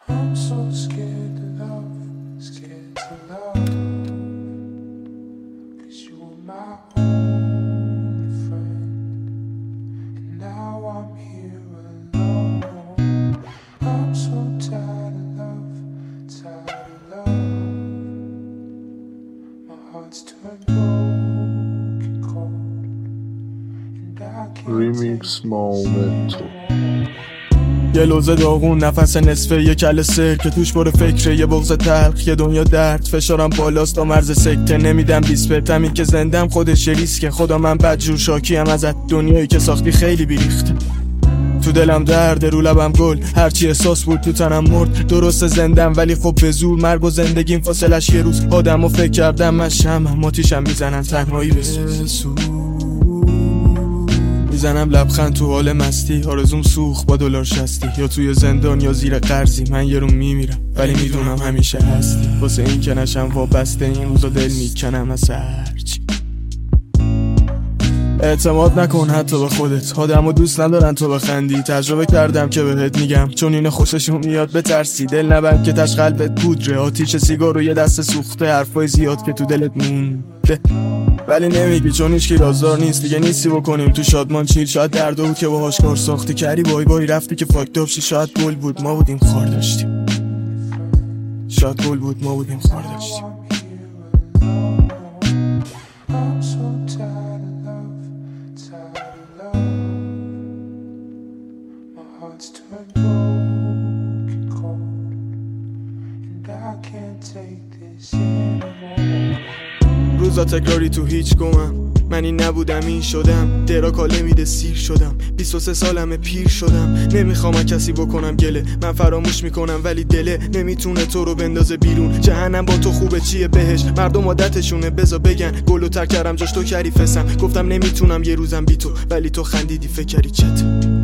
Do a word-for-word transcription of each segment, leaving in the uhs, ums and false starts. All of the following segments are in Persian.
I'm so scared to love, scared to love, 'cause you were my only friend, and now I'm here alone. I'm so tired of love, tired of love. My heart's turned broken cold, and I can't Remix Momento. یه لوزه داغون، نفس نصفه، یه کل سر که توش پر فکره، یه بغض تلخ، یه دنیا درد. فشارم بالاست تا مرز سکته، نمیدم بیسپرت. همین که زندم خودش یه ریسکه. خدا من بدجور شاکیم ازت، دنیایی که ساختی خیلی بیریخته. تو دلم درد، رو لبم گل، هرچی احساس بود تو تنم مرد. درست زندم ولی خب به زور، مرگ و زندگیم فاصلش یه روز. آدم و فکر کردم من شمم، آتیشم میزنن تنهایی بسوز. میزنم لبخند تو حال مستی، آرزوم سوخت با دلار شستی. یا توی زندان یا زیر قرضی، من یه رو میمیرم ولی میدونم همیشه هستی. واسه این که نشم وابسته، این روزا دل میکنم از هرچی. اعتماد نکن حتی به خودت، آدمو دوست ندارن تو بخندی. تجربه کردم که بهت میگم، چون اینو خوششون میاد بترسی. دل نبند که تش قلبت پودره، آتیش سیگار و یه دست سوخته. حرفای زیاد که تو دلت مونده ولی نمیگی، چون هیچکی رازدار نیست. دیگه نیستی بکنیم تو شادمان چیل. شاید درد بود که باهاش کار ساختی، کردی بای بای رفتی که فاکت اپ شی. شاید گل بود ما بودیم خار داشتیم، شاید گل بود ما بودیم خار داشتیم. I'm so tired of love, tired of love. My heart's turned broken cold, and I can't take this anymore. روزا تکراری تو هیچ گمم، من این نبودم این شدم. درا کاله میده سیر شدم، بیست و سه سالمه پیر شدم. نمیخوام کسی بکنم گله، من فراموش میکنم ولی دله نمیتونه تو رو بندازه بیرون. جهنم با تو خوبه چیه بهش، مردم عادتشونه بزا بگن. گلو تر کردم جاش تو کری فسم، گفتم نمیتونم یه روزم بی تو، ولی تو خندیدی فکر کردی چت.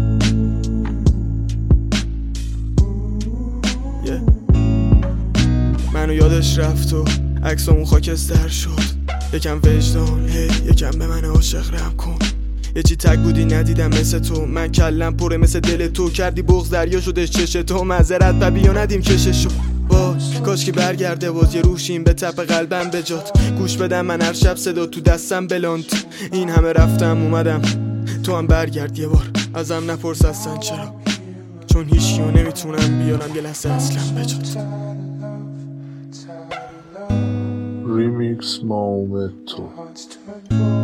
yeah. منو یادش رفت و عکسامون خاکستر شد. یکم وجدان، هی یکم به من عاشق رحم کن. یه چی تک بودی ندیدم مثل تو، من کلم پره مثل دل تو. کردی بغض دریا شدش چش تو، معذرت و بیا ندیم کششو. باش کاش که برگرده باز یه روشیم به تپ قلبم بجات. گوش بدم من هر شب صدا تو دستم بلانت. این همه رفتم اومدم، تو هم برگرد یه بار. ازم نپرس اصلا چرا، چون هیچکیو نمیتونم بیارم یه لحظه اصلا بجات. Remix Momento. My heart's turned broken